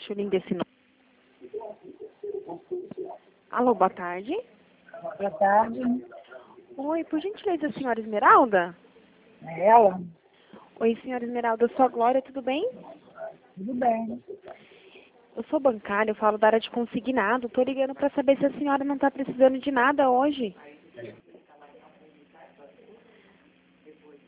Acho lindo esse nome. Alô, boa tarde. Boa tarde. Oi, por gentileza, a senhora Esmeralda? É ela? Oi, senhora Esmeralda, eu sou a Glória, tudo bem? Tudo bem. Eu sou bancária, eu falo da área de consignado. Tô ligando para saber se a senhora não está precisando de nada hoje.